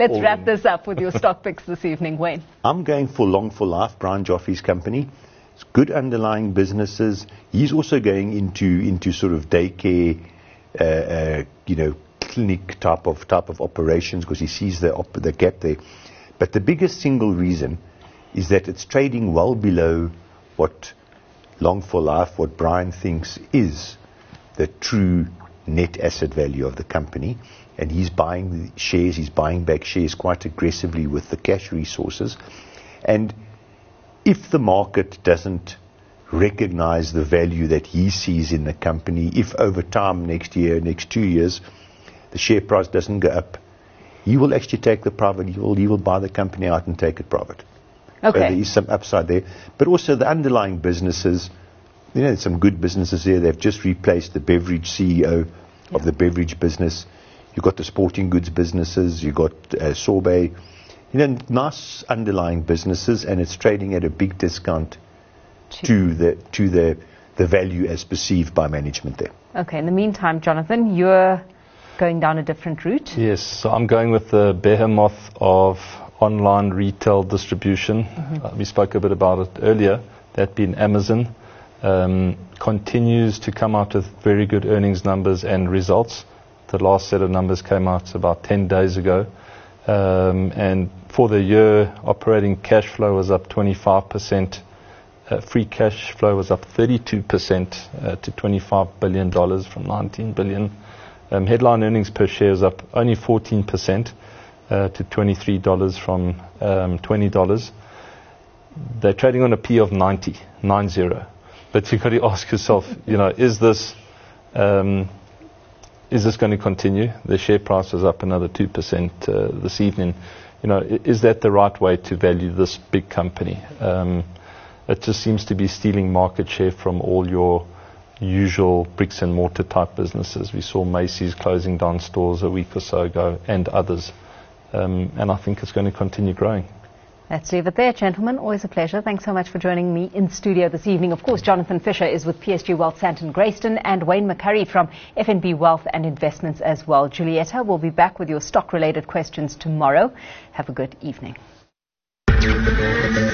Let's wrap this up with your stock picks this evening, Wayne. I'm going for Long for Life, Brian Joffe's company. It's good underlying businesses. He's also going into sort of daycare, clinic type of operations because he sees the gap there. But the biggest single reason is that it's trading well below what Long for Life, what Brian thinks is the true net asset value of the company. And he's buying shares, he's buying back shares quite aggressively with the cash resources. And if the market doesn't recognize the value that he sees in the company, if over time, next year, next 2 years, the share price doesn't go up, he will actually take the private, he will buy the company out and take it private. Okay. So there is some upside there. But also the underlying businesses, some good businesses there. They've just replaced the beverage CEO of the beverage business. You've got the sporting goods businesses. You've got Sorbet. Nice underlying businesses, and it's trading at a big discount to the value as perceived by management there. Okay. In the meantime, Jonathan, you're going down a different route. Yes. So I'm going with the behemoth of online retail distribution. We spoke a bit about it earlier. That being Amazon. Continues to come out with very good earnings numbers and results. The last set of numbers came out about 10 days ago. And for the year, operating cash flow was up 25%. Free cash flow was up 32% to $25 billion from $19 billion. Headline earnings per share is up only 14% to $23 from $20. They're trading on a P of 90. But you've got to ask yourself, is this going to continue? The share price is up another 2% this evening. Is that the right way to value this big company? It just seems to be stealing market share from all your usual bricks and mortar type businesses. We saw Macy's closing down stores a week or so ago and others. And I think it's going to continue growing. Let's leave it there, gentlemen. Always a pleasure. Thanks so much for joining me in studio this evening. Of course, Jonathan Fisher is with PSG Wealth Sandton Grayston and Wayne McCurry from FNB Wealth and Investments as well. Julietta will be back with your stock-related questions tomorrow. Have a good evening.